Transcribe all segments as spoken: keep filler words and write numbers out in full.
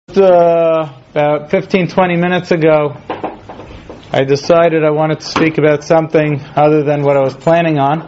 Uh, about fifteen, twenty minutes ago, I decided I wanted to speak about something other than what I was planning on.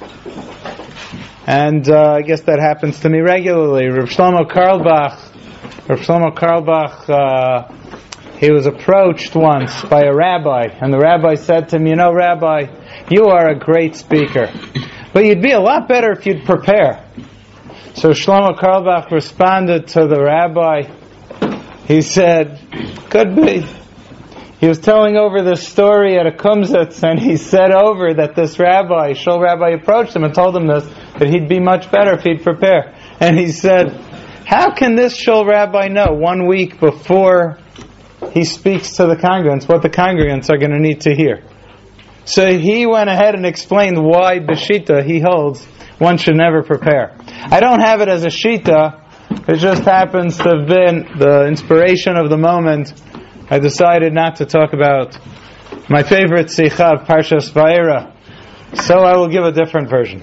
And uh, I guess that happens to me regularly. Rav Shlomo Carlebach, Rav Shlomo Carlebach, uh, he was approached once by a rabbi, and the rabbi said to him, "You know, Rabbi, you are a great speaker, but you'd be a lot better if you'd prepare." So Shlomo Carlebach responded to the rabbi. He said, "Could be." He was telling over this story at a kumsitz, and he said over that this rabbi, shul rabbi, approached him and told him this, that he'd be much better if he'd prepare. And he said, "How can this shul rabbi know one week before he speaks to the congregants what the congregants are going to need to hear?" So he went ahead and explained why b'shita he holds one should never prepare. I don't have it as a shita. It just happens to have been the inspiration of the moment. I decided not to talk about my favorite sikha of Parshas Vayera, so I will give a different version.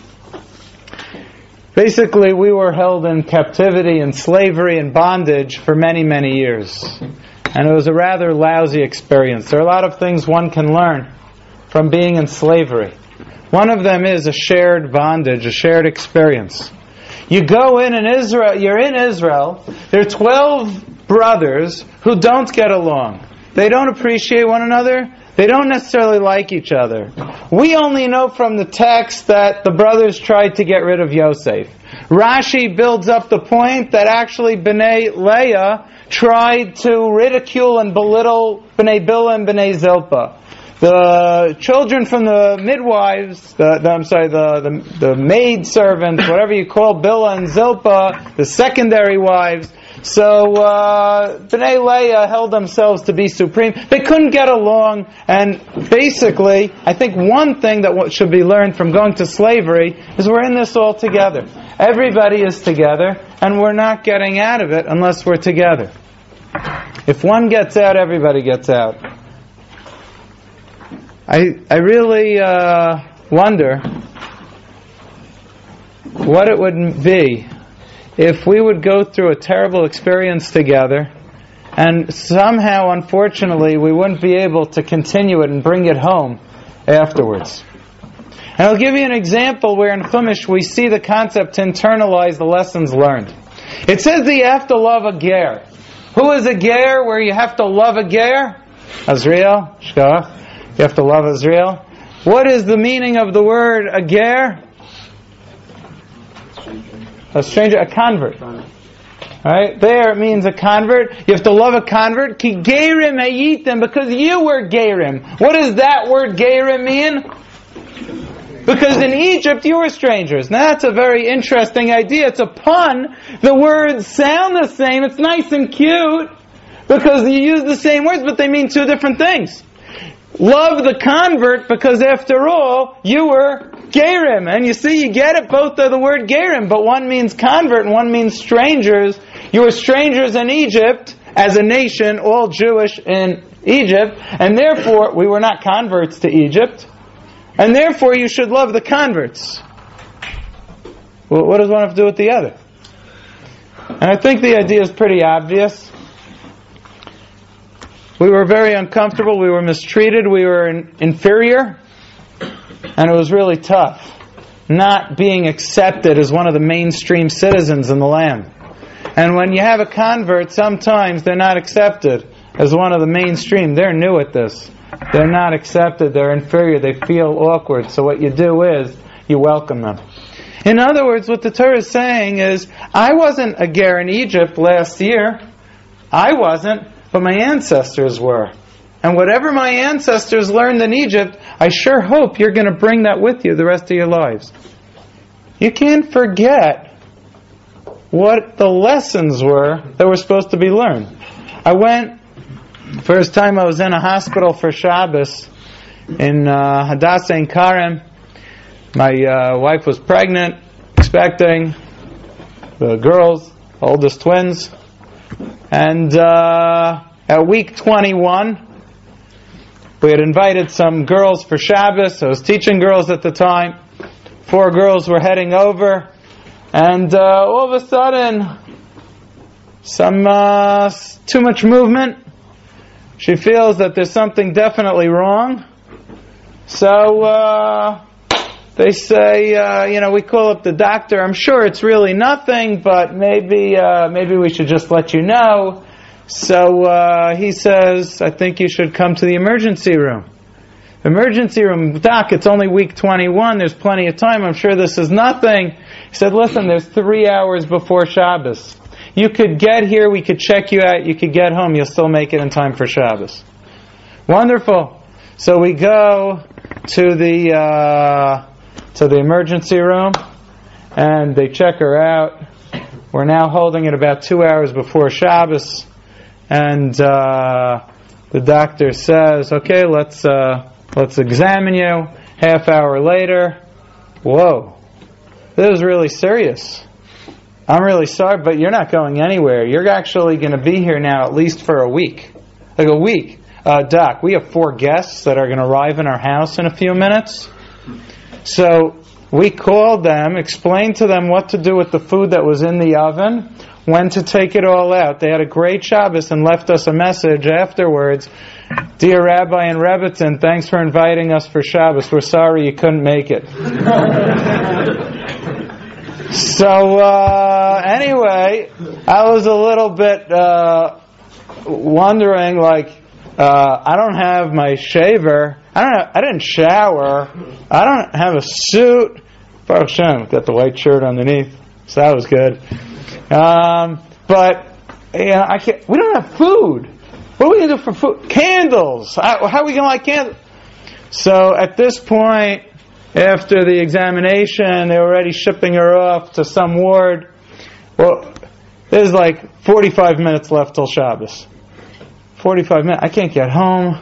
Basically, we were held in captivity and slavery and bondage for many, many years. And it was a rather lousy experience. There are a lot of things one can learn from being in slavery. One of them is a shared bondage, a shared experience. You go in in Israel, you're in Israel, there are twelve brothers who don't get along. They don't appreciate one another. They don't necessarily like each other. We only know from the text that the brothers tried to get rid of Yosef. Rashi builds up the point that actually Bnei Leah tried to ridicule and belittle Bnei Bilhah and Bnei Zilpah. The children from the midwives, the, the I'm sorry, the, the the maid servants, whatever you call Bilhah and Zilpah, the secondary wives. So uh, Bnei Leah held themselves to be supreme. They couldn't get along, and basically, I think one thing that should be learned from going to slavery is we're in this all together. Everybody is together, and we're not getting out of it unless we're together. If one gets out, everybody gets out. I I really uh, wonder what it would be if we would go through a terrible experience together and somehow, unfortunately, we wouldn't be able to continue it and bring it home afterwards. And I'll give you an example where in Chumash we see the concept to internalize the lessons learned. It says that you have to love a ger. Who is a ger where you have to love a ger? Azriel, Shkach. You have to love Israel. What is the meaning of the word a ger? A stranger, a convert. Right? There it means a convert. You have to love a convert. Ki gerim hayitim, because you were gerim. What does that word gerim mean? Because in Egypt you were strangers. Now that's a very interesting idea. It's a pun. The words sound the same. It's nice and cute because you use the same words, but they mean two different things. Love the convert because after all, you were gerim. And you see, you get it, both are the word gerim, but one means convert and one means strangers. You were strangers in Egypt as a nation, all Jewish in Egypt, and therefore, we were not converts to Egypt, and therefore you should love the converts. Well, what does one have to do with the other? And I think the idea is pretty obvious. We were very uncomfortable, we were mistreated, we were in, inferior, and it was really tough not being accepted as one of the mainstream citizens in the land. And when you have a convert, sometimes they're not accepted as one of the mainstream. They're new at this. They're not accepted, they're inferior, they feel awkward. So what you do is, you welcome them. In other words, what the Torah is saying is, I wasn't a ger in Egypt last year. I wasn't. But my ancestors were. And whatever my ancestors learned in Egypt, I sure hope you're going to bring that with you the rest of your lives. You can't forget what the lessons were that were supposed to be learned. I went, first time I was in a hospital for Shabbos in uh, Hadassah in Karim. My uh, wife was pregnant, expecting the girls, oldest twins. And uh, at week twenty-one, we had invited some girls for Shabbos. I was teaching girls at the time. Four girls were heading over. And uh, all of a sudden, some uh, too much movement. She feels that there's something definitely wrong. So uh, they say, uh, you know, we call up the doctor. I'm sure it's really nothing, but maybe uh, maybe we should just let you know. So uh, he says, I think you should come to the emergency room. Emergency room, doc, it's only week twenty-one. There's plenty of time. I'm sure this is nothing. He said, listen, there's three hours before Shabbos. You could get here, we could check you out, you could get home, you'll still make it in time for Shabbos. Wonderful. So we go to the uh, to the emergency room, and they check her out. We're now holding it about two hours before Shabbos, and uh, the doctor says, okay, let's uh, let's examine you. Half hour later, whoa, this is really serious. I'm really sorry, but you're not going anywhere. You're actually going to be here now at least for a week. Like a week. Uh, Doc, we have four guests that are going to arrive in our house in a few minutes. So we called them, explained to them what to do with the food that was in the oven, when to take it all out. They had a great Shabbos and left us a message afterwards. Dear Rabbi and Rebbitzin, thanks for inviting us for Shabbos. We're sorry you couldn't make it. So, uh, anyway, I was a little bit uh, wondering, like, uh, I don't have my shaver. I don't. Have, I didn't shower. I don't have a suit. Baruch Hashem, got the white shirt underneath, so that was good. Um, but you know, I can't. We don't have food. What are we gonna do for food? Candles. How, how are we gonna light candles? So at this point, after the examination, they were already shipping her off to some ward. Well, there's like forty-five minutes left till Shabbos. forty-five minutes. I can't get home.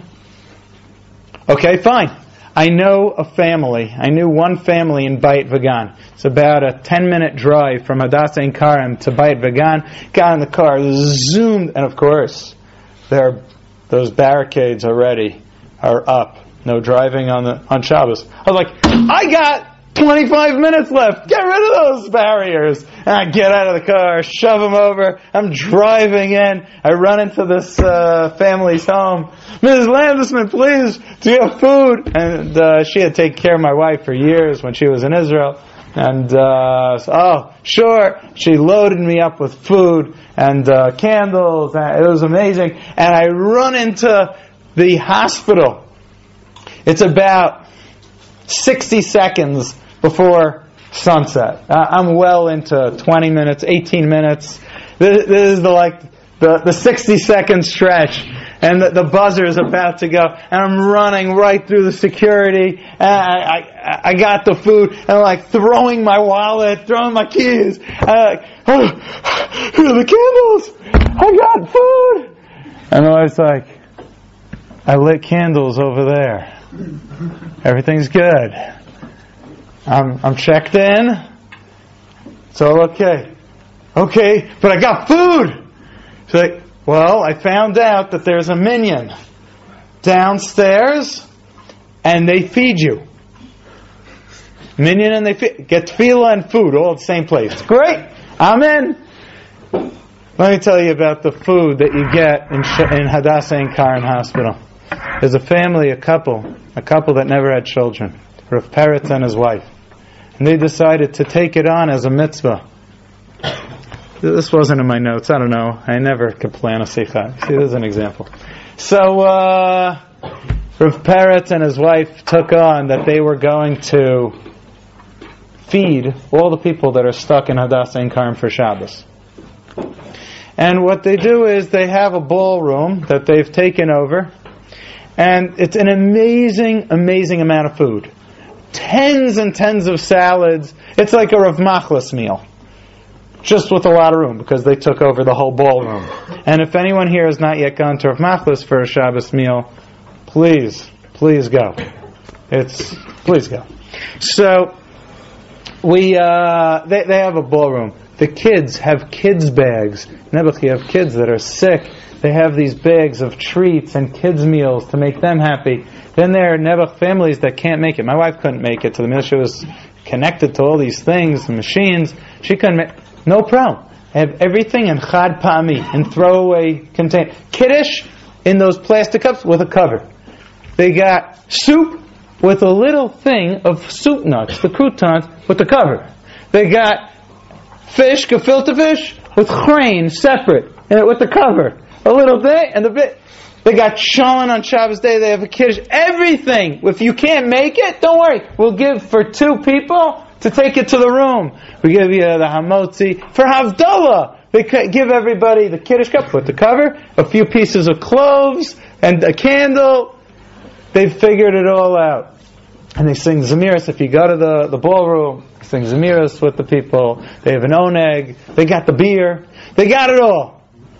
Okay, fine. I know a family. I knew one family in Beit Vegan. It's about a ten-minute drive from Hadassah Ein Kerem to Beit Vegan. Got in the car, zoomed, and of course, there, those barricades already are up. No driving on the on Shabbos. I was like, I got twenty-five minutes left. Get rid of those barriers. And I get out of the car, shove them over. I'm driving in. I run into this uh, family's home. Missus Landesman, please, do you have food? And uh, she had taken care of my wife for years when she was in Israel. And, uh, so, oh, sure. She loaded me up with food and uh, candles. It was amazing. And I run into the hospital. It's about sixty seconds before sunset. Uh, I'm well into twenty minutes, eighteen minutes. This, this is the like the, the sixty second stretch, and the, the buzzer is about to go, and I'm running right through the security. And I, I, I got the food, and I'm like throwing my wallet, throwing my keys. And I'm like, oh, here are the candles. I got food. And I was like, I lit candles over there. Everything's good. I'm I'm checked in. It's all okay. Okay, but I got food. She's like, well, I found out that there's a minyan downstairs, and they feed you. Minyan and they feed, get tefillah and food all at the same place. Great. I'm in. Let me tell you about the food that you get in in Hadassah Ein Kerem Hospital. There's a family, a couple, a couple that never had children, Rav Peretz and his wife. And they decided to take it on as a mitzvah. This wasn't in my notes, I don't know. I never could plan a sikha. See, this is an example. So, uh, Rav Peretz and his wife took on that they were going to feed all the people that are stuck in Hadassah Ein Kerem for Shabbos. And what they do is they have a ballroom that they've taken over. And it's an amazing, amazing amount of food. Tens and tens of salads. It's like a Rav Machlis meal. Just with a lot of room, because they took over the whole ballroom. And if anyone here has not yet gone to Rav Machlis for a Shabbos meal, please, please go. It's, please go. So, we, uh, they, they have a ballroom. The kids have kids' bags. Nebuch, you have kids that are sick. They have these bags of treats and kids' meals to make them happy. Then there are Nebuch families that can't make it. My wife couldn't make it to the meal. She was connected to all these things, the machines. She couldn't make No problem. have everything in chad pa'ami, in throwaway container. Kiddush in those plastic cups with a cover. They got soup with a little thing of soup nuts, the croutons, with the cover. They got fish, gefilte fish, with grain separate, and with the cover. A little thing, and the bit. They got cholent on Shabbos day, they have a kiddush. Everything. If you can't make it, don't worry. We'll give for two people to take it to the room. We give you the hamotzi. For Havdalah, they give everybody the kiddush cup with the cover, a few pieces of cloves, and a candle. They've figured it all out. And they sing Zemiros. If you go to the, the ballroom, they sing Zemiros with the people. They have an oneg. They got the beer. They got it all.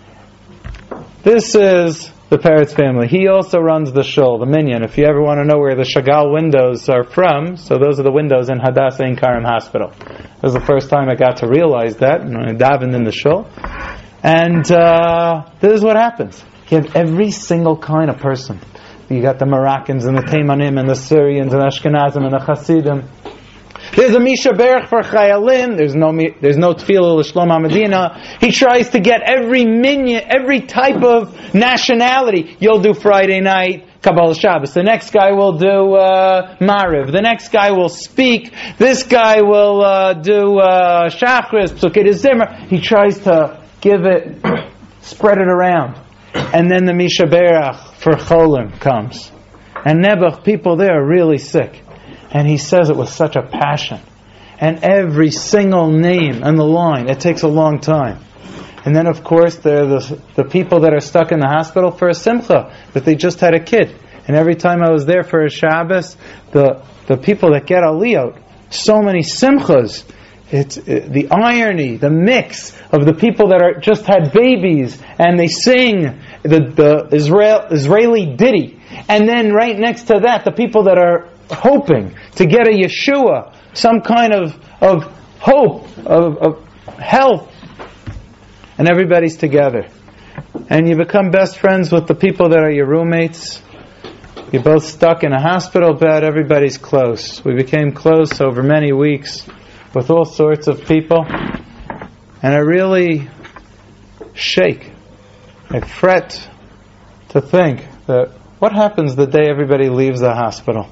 This is the Peretz family. He also runs the shul, the minyan. If you ever want to know where the Chagall windows are from, so those are the windows in Hadassah Ein Karim Hospital. This was the first time I got to realize that, and I davened in the shul. And uh, this is what happens. You have every single kind of person. You got the Moroccans and the Teimanim and the Syrians and the Ashkenazim and the Hasidim. There's a Misha Berach for Chayalim. There's no there's no Tefillah L'Shlom HaMedina. He tries to get every minyan, every type of nationality. You'll do Friday night Kabbalah Shabbos. The next guy will do uh, Mariv. The next guy will speak. This guy will uh, do uh, Shachris, Psukei Zimmer. He tries to give it, spread it around. And then the Misha Berach for Cholim comes. And Nebuch, people there are really sick. And he says it with such a passion. And every single name on the line, it takes a long time. And then of course there are the, the people that are stuck in the hospital for a simcha, that they just had a kid. And every time I was there for a Shabbos, the, the people that get aliyot, so many simchas, it's it, the irony, the mix of the people that are just had babies, and they sing the, the Israel, Israeli ditty. And then right next to that, the people that are hoping to get a Yeshua, some kind of, of hope, of, of health. And everybody's together. And you become best friends with the people that are your roommates. You're both stuck in a hospital bed, everybody's close. We became close over many weeks with all sorts of people. And I really shake. I fret to think that what happens the day everybody leaves the hospital?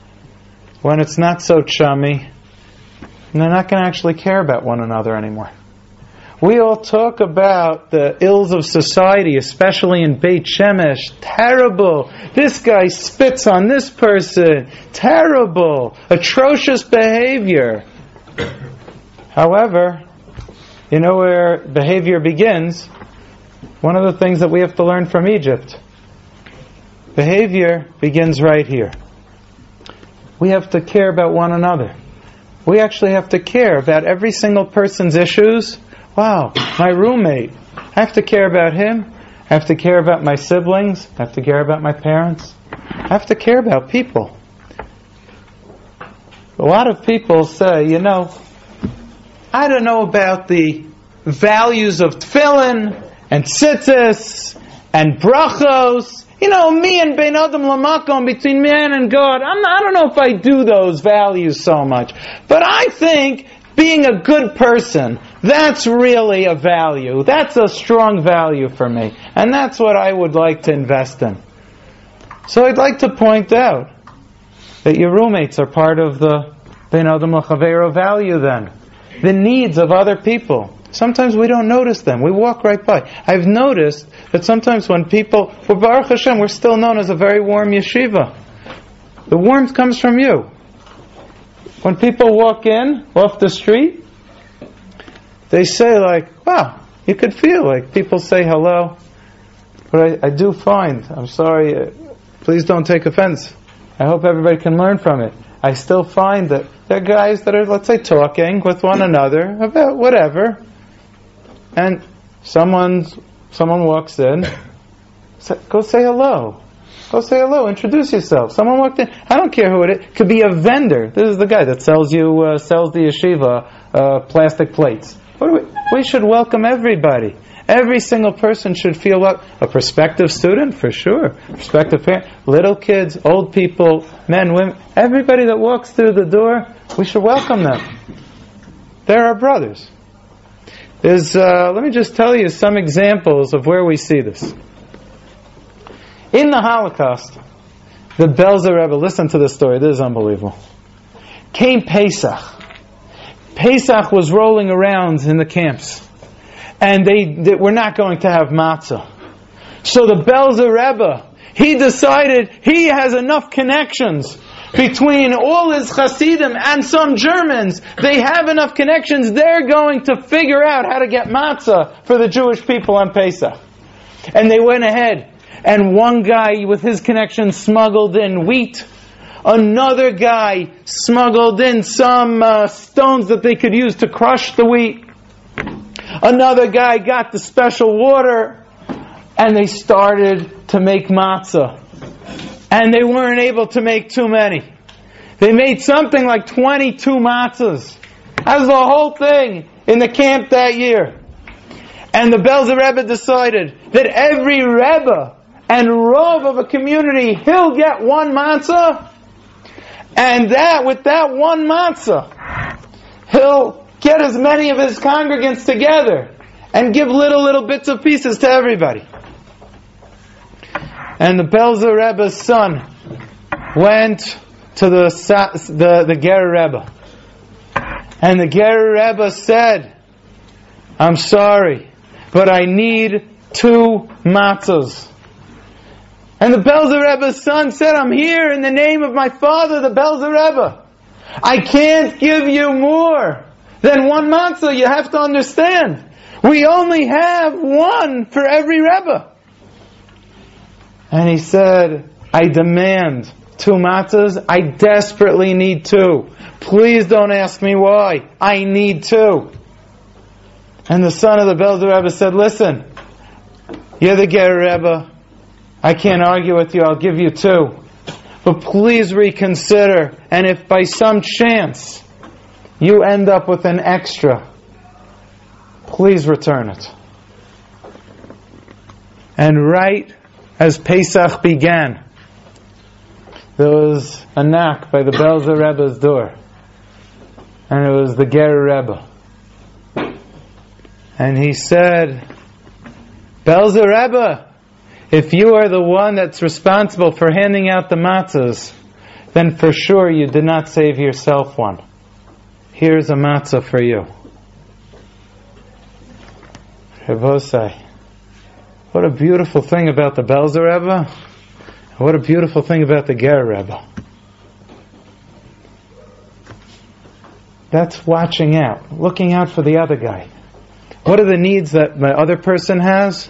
When it's not so chummy, and they're not going to actually care about one another anymore. We all talk about the ills of society, especially in Beit Shemesh. Terrible. This guy spits on this person. Terrible. Atrocious behavior. However, you know where behavior begins? One of the things that we have to learn from Egypt. Behavior begins right here. We have to care about one another. We actually have to care about every single person's issues. Wow, my roommate. I have to care about him. I have to care about my siblings. I have to care about my parents. I have to care about people. A lot of people say, you know, I don't know about the values of tefillin and tzitzis and brachos. You know, me and Ben Adam Lamakom, between man and God, I'm not, I don't know if I do those values so much. But I think being a good person, that's really a value. That's a strong value for me. And that's what I would like to invest in. So I'd like to point out that your roommates are part of the Ben Adam L'Chaveiro value then. The needs of other people. Sometimes we don't notice them. We walk right by. I've noticed that sometimes when people, well, Baruch Hashem, we're still known as a very warm yeshiva. The warmth comes from you. When people walk in off the street, they say like, wow, you could feel like people say hello. But I, I do find, I'm sorry, uh, please don't take offense. I hope everybody can learn from it. I still find that there are guys that are, let's say, talking with one another about whatever. And someone's, someone walks in, say, go say hello. Go say hello, introduce yourself. Someone walked in, I don't care who it is. It could be a vendor. This is the guy that sells you, uh, sells the yeshiva, uh, plastic plates. What do we, we should welcome everybody. Every single person should feel what, a prospective student, for sure. Prospective parent, little kids, old people, men, women, everybody that walks through the door, we should welcome them. They're our brothers. is, uh, let me just tell you some examples of where we see this. In the Holocaust, the Belzer Rebbe, listen to this story, this is unbelievable. Came Pesach. Pesach was rolling around in the camps. And they, they were not going to have matzah. So the Belzer Rebbe, he decided he has enough connections between all his Hasidim and some Germans. They have enough connections, they're going to figure out how to get matzah for the Jewish people on Pesach. And they went ahead. And one guy with his connections smuggled in wheat. Another guy smuggled in some uh, stones that they could use to crush the wheat. Another guy got the special water. And they started to make matzah. And they weren't able to make too many. They made something like twenty-two matzahs. That was the whole thing in the camp that year. And the Belzer Rebbe decided that every Rebbe and Rav of a community, he'll get one matzah, and that, with that one matzah, he'll get as many of his congregants together and give little, little bits of pieces to everybody. And the Belzer Rebbe's son went to the the, the Ger Rebbe. And the Ger Rebbe said, I'm sorry, but I need two matzahs. And the Belzer Rebbe's son said, I'm here in the name of my father, the Belzer Rebbe. I can't give you more than one matzah. You have to understand. We only have one for every Rebbe. And he said, I demand two matzahs. I desperately need two. Please don't ask me why. I need two. And the son of the Belzer Rebbe said, listen, you're the Ger Rebbe. I can't argue with you, I'll give you two. But please reconsider, and if by some chance you end up with an extra, please return it. And right as Pesach began, there was a knock by the Belzer Rebbe's door. And it was the Ger Rebbe. And he said, Belzer Rebbe, if you are the one that's responsible for handing out the matzahs, then for sure you did not save yourself one. Here's a matzah for you. Rebosai, what a beautiful thing about the Belzer Rebbe. What a beautiful thing about the Ger Rebbe. That's watching out, looking out for the other guy. What are the needs that the other person has?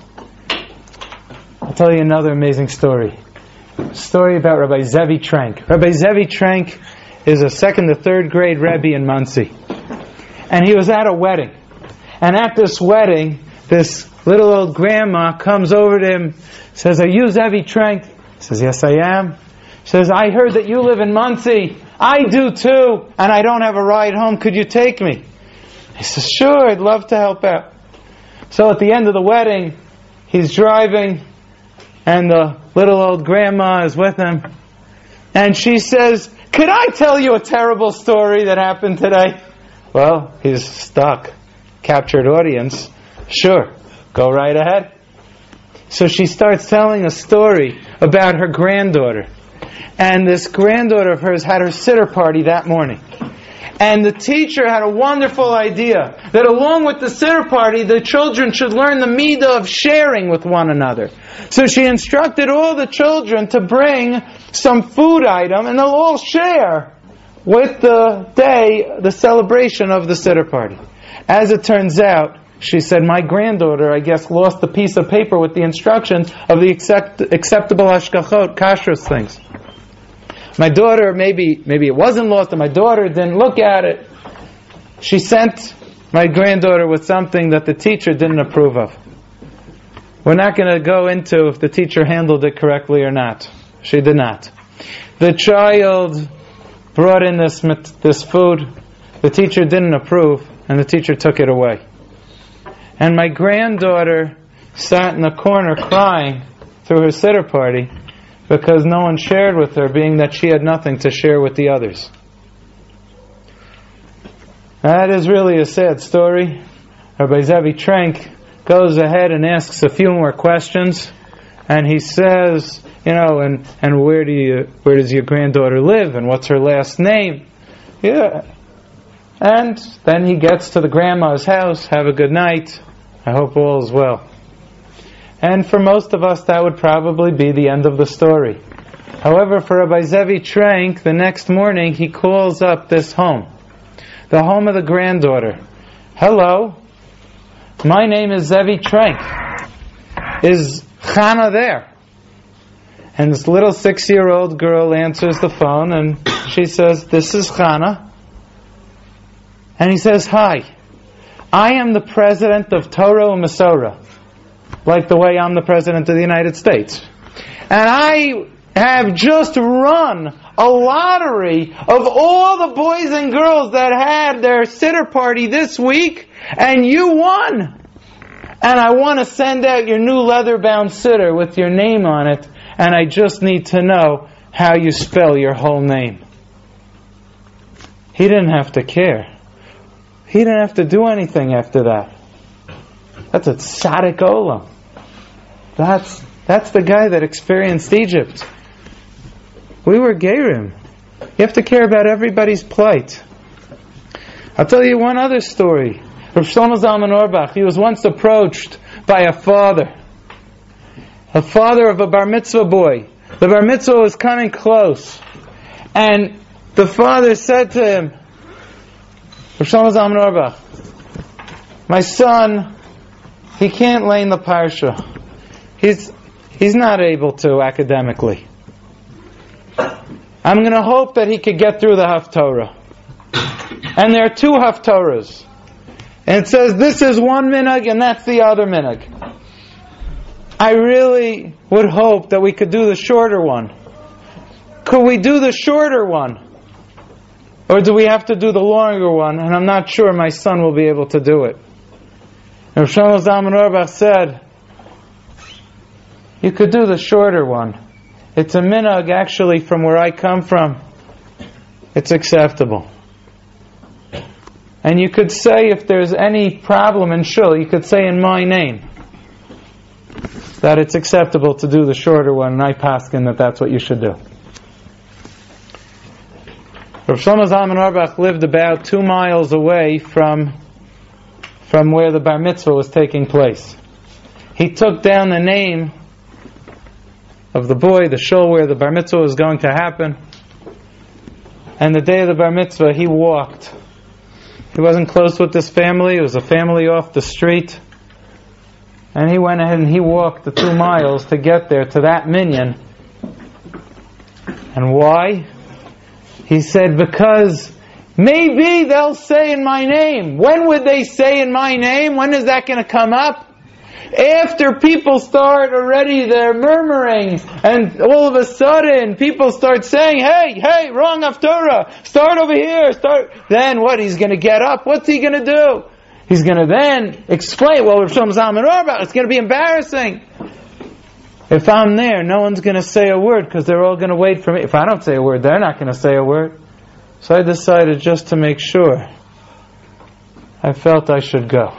I'll tell you another amazing story. A story about Rabbi Zevi Trank. Rabbi Zevi Trank is a second to third grade Rebbe in Muncie. And he was at a wedding. And at this wedding, this little old grandma comes over to him, says, are you Zevi Trank? He says, yes I am. She says, I heard that you live in Muncie. I do too, and I don't have a ride home. Could you take me? He says, sure, I'd love to help out. So at the end of the wedding, he's driving, and the little old grandma is with him. And she says, could I tell you a terrible story that happened today? Well, he's stuck. Captured audience. Sure, go right ahead. So she starts telling a story about her granddaughter. And this granddaughter of hers had her sitter party that morning. And the teacher had a wonderful idea that along with the sitter party, the children should learn the midah of sharing with one another. So she instructed all the children to bring some food item and they'll all share with the day, the celebration of the sitter party. As it turns out, she said, my granddaughter, I guess, lost a piece of paper with the instructions of the accept, acceptable hashgachot, kashrus things. My daughter, maybe maybe it wasn't lost, and my daughter didn't look at it. She sent my granddaughter with something that the teacher didn't approve of. We're not going to go into if the teacher handled it correctly or not. She did not. The child brought in this this food. The teacher didn't approve, and the teacher took it away. And my granddaughter sat in the corner crying through her sitter party because no one shared with her, being that she had nothing to share with the others. That is really a sad story, Rabbi Zevi Trenk goes ahead and asks a few more questions, and he says, you know, and, and where do you, where does your granddaughter live, and what's her last name? Yeah. And then he gets to the grandma's house, have a good night, I hope all is well. And for most of us that would probably be the end of the story. However, for Rabbi Zevi Trenk, the next morning he calls up this home, the home of the granddaughter. Hello, my name is Zevi Trenk. Is Chana there? And this little six-year-old girl answers the phone and she says, this is Chana. And he says, hi, I am the president of Torah U'Mesorah, like the way I'm the president of the United States. And I have just run a lottery of all the boys and girls that had their siddur party this week, and you won. And I want to send out your new leather-bound siddur with your name on it, and I just need to know how you spell your whole name. He didn't have to care. He didn't have to do anything after that. That's a tzaddik olam. That's that's the guy that experienced Egypt. We were gerim. You have to care about everybody's plight. I'll tell you one other story. Rav Shlomo Zalman Auerbach, he was once approached by a father. A father of a bar mitzvah boy. The bar mitzvah was coming close. And the father said to him, Rav Shlomo Zalman Auerbach, my son, he can't learn the parsha. He's he's not able to academically. I'm going to hope that he could get through the Haftorah. And there are two Haftorahs. And it says this is one minhag and that's the other minhag. I really would hope that we could do the shorter one. Could we do the shorter one? Or do we have to do the longer one? And I'm not sure my son will be able to do it. And Rav Shlomo Zalman Auerbach said, you could do the shorter one. It's a minhag actually from where I come from. It's acceptable. And you could say if there's any problem in shul, you could say in my name that it's acceptable to do the shorter one, and I paskin that that's what you should do. Rav Shlomo Zalman Auerbach lived about two miles away from from where the bar mitzvah was taking place. He took down the name of the boy, the shul where the bar mitzvah was going to happen, and the day of the bar mitzvah he walked. He wasn't close with this family, it was a family off the street, and he went ahead and he walked the two miles to get there to that minyan. And why? He said, because maybe they'll say in my name. When would they say in my name? When is that going to come up? After people start already, they're murmuring, and all of a sudden people start saying, hey, hey, wrong Haftorah, start over here, start. Then what? He's going to get up. What's he going to do? He's going to then explain, well, Rav Shlomo Zalman Auerbach, it's going to be embarrassing. If I'm there, no one's going to say a word because they're all going to wait for me. If I don't say a word, they're not going to say a word. So I decided just to make sure, I felt I should go.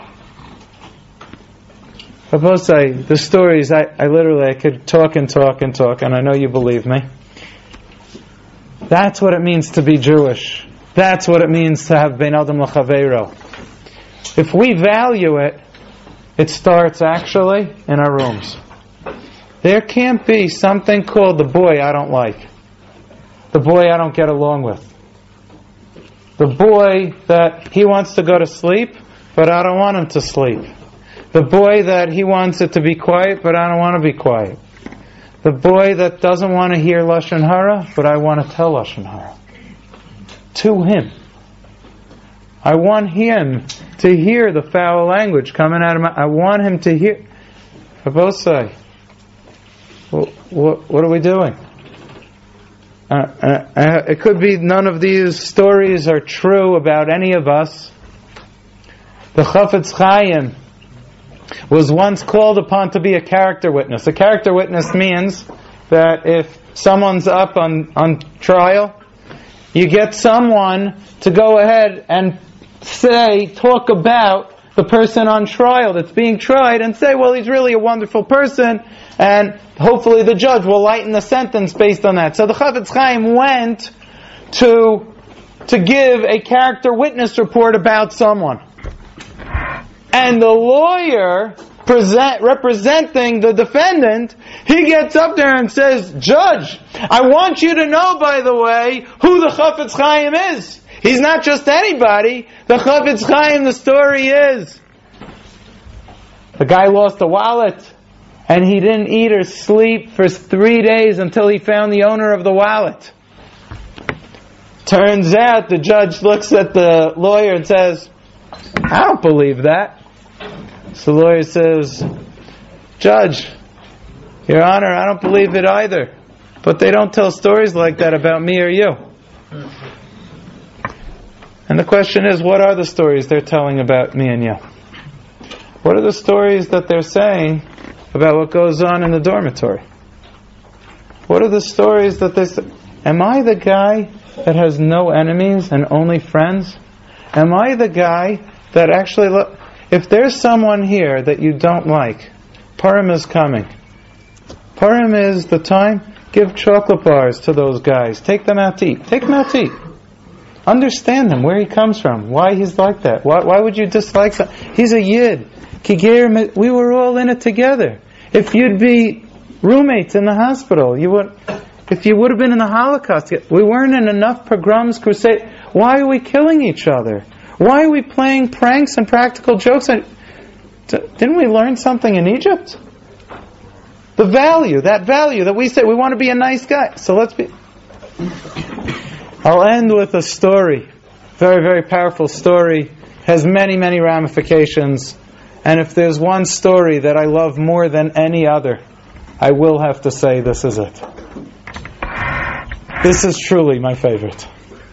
Suppose I, the stories, I, I literally, I could talk and talk and talk, and I know you believe me. That's what it means to be Jewish. That's what it means to have Ben Adam L'Chaveiro. If we value it, it starts actually in our rooms. There can't be something called the boy I don't like. The boy I don't get along with. The boy that he wants to go to sleep, but I don't want him to sleep. The boy that he wants it to be quiet, but I don't want to be quiet. The boy that doesn't want to hear Lashon Hara, but I want to tell Lashon Hara. To him. I want him to hear the foul language coming out of my... I want him to hear... For both sides. What, what, what are we doing? Uh, uh, uh, it could be none of these stories are true about any of us. The Chafetz Chaim was once called upon to be a character witness. A character witness means that if someone's up on, on trial, you get someone to go ahead and say, talk about the person on trial that's being tried and say, well, he's really a wonderful person, and hopefully the judge will lighten the sentence based on that. So the Chafetz Chaim went to to give a character witness report about someone. And the lawyer present, representing the defendant, he gets up there and says, Judge, I want you to know, by the way, who the Chafetz Chaim is. He's not just anybody. The Chafetz Chaim, the story is, the guy lost a wallet, and he didn't eat or sleep for three days until he found the owner of the wallet. Turns out the judge looks at the lawyer and says, I don't believe that. So the lawyer says, Judge, Your Honor, I don't believe it either. But they don't tell stories like that about me or you. And the question is, what are the stories they're telling about me and you? What are the stories that they're saying about what goes on in the dormitory? What are the stories that they say? Am I the guy that has no enemies and only friends? Am I the guy that actually... Lo- if there's someone here that you don't like, Purim is coming. Purim is the time. Give chocolate bars to those guys. Take them out to eat. Take them out to eat. Understand him, where he comes from, why he's like that. Why, why would you dislike him? He's a Yid. Kiger, we were all in it together. If you'd be roommates in the hospital, you would. If you would have been in the Holocaust, we weren't in enough pogroms, crusade. Why are we killing each other? Why are we playing pranks and practical jokes? Didn't we learn something in Egypt? The value, that value that we say we want to be a nice guy. So let's be. I'll end with a story. Very, very powerful story. Has many, many ramifications. And if there's one story that I love more than any other, I will have to say this is it. This is truly my favorite.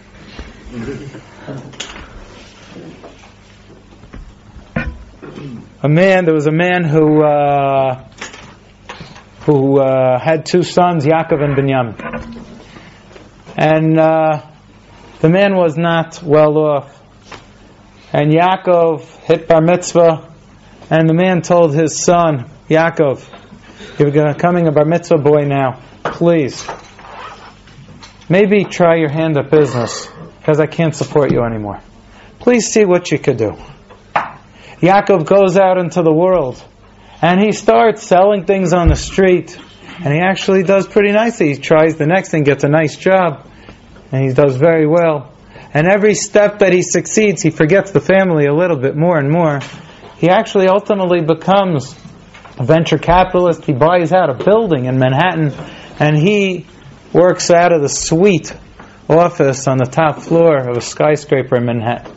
A man, there was a man who uh, who uh, had two sons, Yaakov and Binyamin. And uh, the man was not well off. And Yaakov hit bar mitzvah, and the man told his son, Yaakov, you're becoming a bar mitzvah boy now. Please, maybe try your hand at business, because I can't support you anymore. Please see what you could do. Yaakov goes out into the world, and he starts selling things on the street, and he actually does pretty nicely. He tries the next thing, gets a nice job, and he does very well. And every step that he succeeds, he forgets the family a little bit more and more. He actually ultimately becomes a venture capitalist. He buys out a building in Manhattan, and he works out of the suite office on the top floor of a skyscraper in Manhattan.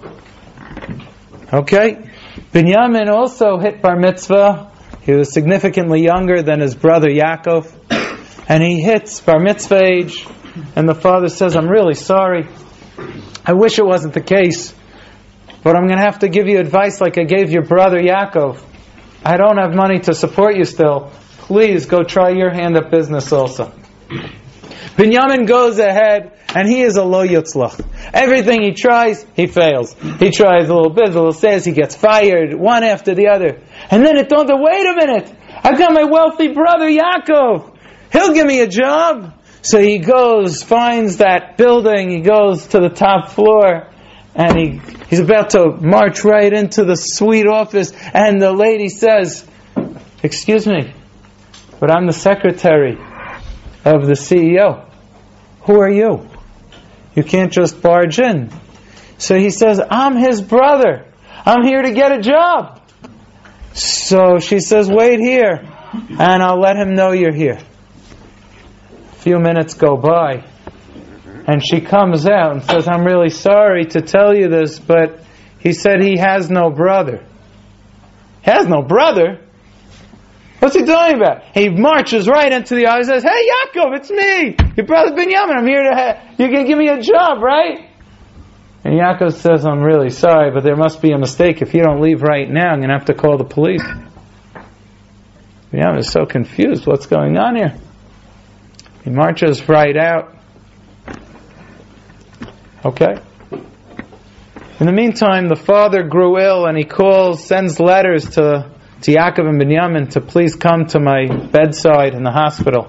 Okay? Binyamin also hit bar mitzvah. He was significantly younger than his brother Yaakov. And he hits bar mitzvah age. And the father says, I'm really sorry. I wish it wasn't the case. But I'm going to have to give you advice like I gave your brother Yaakov. I don't have money to support you still. Please go try your hand at business also. Binyamin goes ahead, and he is a lo yutzlach. Everything he tries, he fails. He tries a little bit, a little says, he gets fired, one after the other. And then it dawns on, wait a minute, I've got my wealthy brother Yaakov. He'll give me a job. So he goes, finds that building, he goes to the top floor, and he he's about to march right into the suite office, and the lady says, excuse me, but I'm the secretary of the C E O. Who are you? You can't just barge in. So he says, I'm his brother. I'm here to get a job. So she says, wait here, and I'll let him know you're here. A few minutes go by, and she comes out and says, I'm really sorry to tell you this, but he said he has no brother. He has no brother? What's he talking about? He marches right into the office and says, hey Yaakov, it's me, your brother Binyamin, I'm here to, ha- you can give me a job, right? And Yaakov says, I'm really sorry, but there must be a mistake. If you don't leave right now, I'm going to have to call the police. Binyamin is so confused, what's going on here? He marches right out. Okay. In the meantime, the father grew ill, and he calls, sends letters to, to Yaakov and Binyamin to please come to my bedside in the hospital.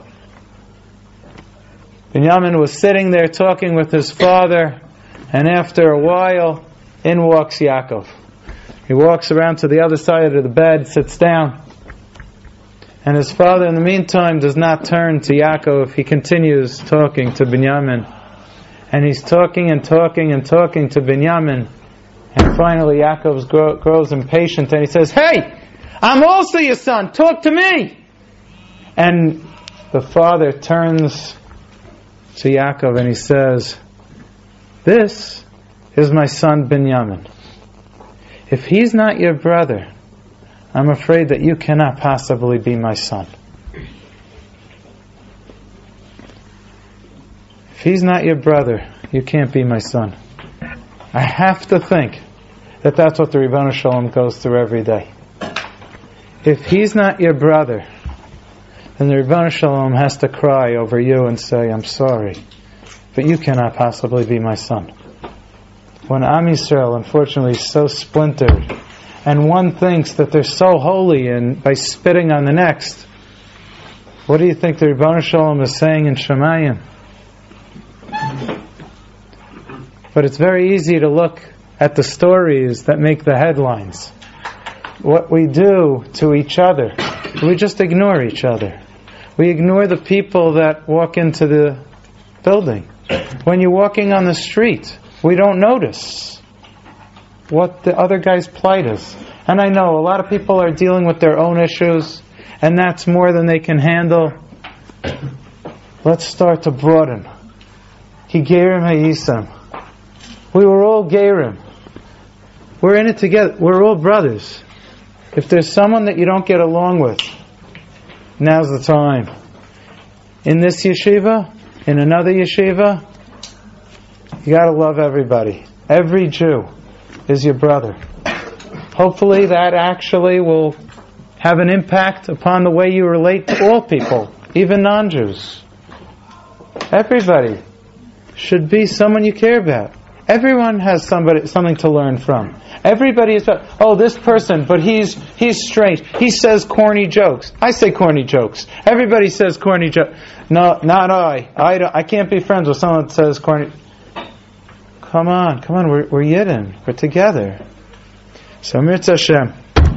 Binyamin was sitting there talking with his father, and after a while, in walks Yaakov. He walks around to the other side of the bed, sits down, and his father in the meantime does not turn to Yaakov. He continues talking to Binyamin. And he's talking and talking and talking to Binyamin. And finally Yaakov grow, grows impatient and he says, "Hey, I'm also your son, talk to me!" And the father turns to Yaakov and he says, "This is my son Binyamin. If he's not your brother, I'm afraid that you cannot possibly be my son. If he's not your brother, you can't be my son." I have to think that that's what the Ribono Shel Olam goes through every day. If he's not your brother, then the Ribono Shel Olam has to cry over you and say, "I'm sorry, but you cannot possibly be my son." When Am Yisrael, unfortunately, is so splintered, and one thinks that they're so holy and by spitting on the next, what do you think the Ribono Shel Olam is saying in Shemayim? But it's very easy to look at the stories that make the headlines. What we do to each other, we just ignore each other. We ignore the people that walk into the building. When you're walking on the street, we don't notice what the other guy's plight is. And I know a lot of people are dealing with their own issues, and that's more than they can handle. Let's start to broaden. Higerim Hayisam. We were all Gerim. We're in it together. We're all brothers. If there's someone that you don't get along with, now's the time. In this yeshiva, in another yeshiva, you gotta love everybody. Every Jew is your brother. Hopefully that actually will have an impact upon the way you relate to all people, even non-Jews. Everybody should be someone you care about. Everyone has somebody, something to learn from. Everybody is, oh, this person, but he's he's strange. He says corny jokes. I say corny jokes. Everybody says corny jokes. No, not I. I, don't, I can't be friends with someone that says corny. Come on, come on, we're, we're Yidden. We're together. So, Mirza Hashem.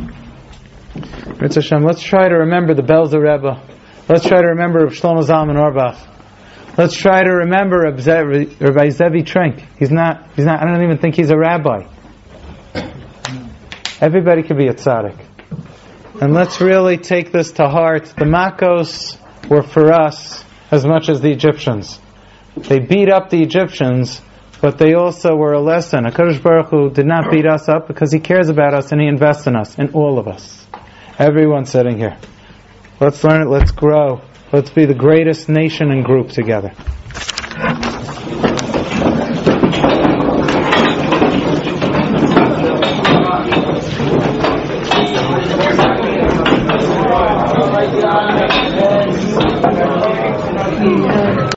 Mirza Hashem, let's try to remember the Belzer Rebbe. Let's try to remember Rav Shlomo Zalman Auerbach. Let's try to remember Rabbi Zevi Trenk. He's not, he's not, I don't even think he's a rabbi. Everybody could be a tzaddik. And let's really take this to heart. The Makos were for us as much as the Egyptians. They beat up the Egyptians, but they also were a lesson. HaKadosh Baruch Hu did not beat us up because He cares about us and He invests in us, in all of us. Everyone sitting here. Let's learn it, let's grow. Let's be the greatest nation and group together.